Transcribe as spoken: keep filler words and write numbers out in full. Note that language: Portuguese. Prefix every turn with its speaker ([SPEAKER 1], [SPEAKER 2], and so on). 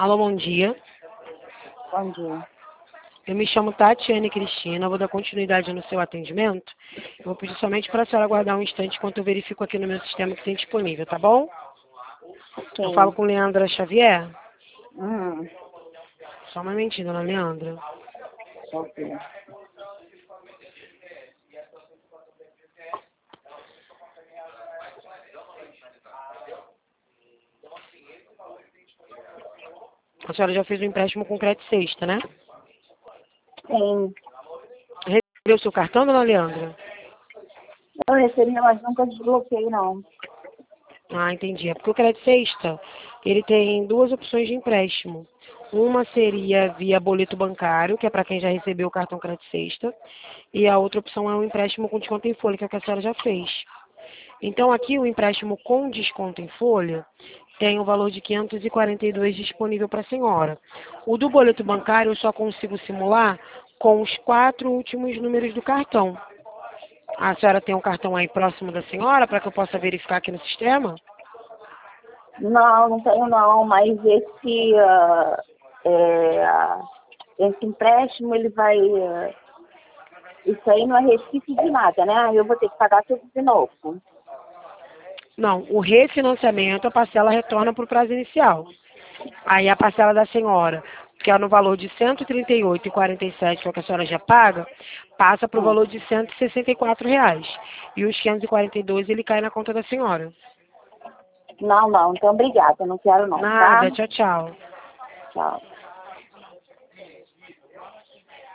[SPEAKER 1] Alô, bom dia.
[SPEAKER 2] Bom dia.
[SPEAKER 1] Eu me chamo Tatiane Cristina, vou dar continuidade no seu atendimento. Eu vou pedir somente para a senhora aguardar um instante enquanto eu verifico aqui no meu sistema que tem disponível, tá bom?
[SPEAKER 2] Sim.
[SPEAKER 1] Eu falo com Leandra Xavier.
[SPEAKER 2] Hum,
[SPEAKER 1] Só um momentinho, dona Leandra.
[SPEAKER 2] ok.
[SPEAKER 1] A senhora já fez um empréstimo com crédito sexta, né?
[SPEAKER 2] Sim.
[SPEAKER 1] Recebeu o seu cartão, dona Leandra?
[SPEAKER 2] Eu recebi, mas nunca desbloqueei, não.
[SPEAKER 1] Ah, entendi. É porque o crédito sexta, ele tem duas opções de empréstimo. Uma seria via boleto bancário, que é para quem já recebeu o cartão crédito sexta, e a outra opção é um empréstimo com desconto em folha, que é o que a senhora já fez. Então aqui o empréstimo com desconto em folha tem o valor de quinhentos e quarenta e dois disponível para a senhora. O do boleto bancário eu só consigo simular com os quatro últimos números do cartão. A senhora tem um cartão aí próximo da senhora para que eu possa verificar aqui no sistema?
[SPEAKER 2] Não, não tenho não, mas esse, ah, é, ah, esse empréstimo, ele vai... ah, isso aí não é resquício de nada, né? Eu vou ter que pagar tudo de novo.
[SPEAKER 1] Não, o refinanciamento, a parcela retorna para o prazo inicial. Aí a parcela da senhora, que é no valor de cento e trinta e oito reais e quarenta e sete centavos, que é o que a senhora já paga, passa para o
[SPEAKER 2] Hum.
[SPEAKER 1] valor de cento e sessenta e quatro reais. E os quinhentos e quarenta e dois ele cai na conta da senhora.
[SPEAKER 2] Não, não. Então, obrigada. Eu não quero não, tá?
[SPEAKER 1] Nada, tchau, tchau.
[SPEAKER 2] Tchau.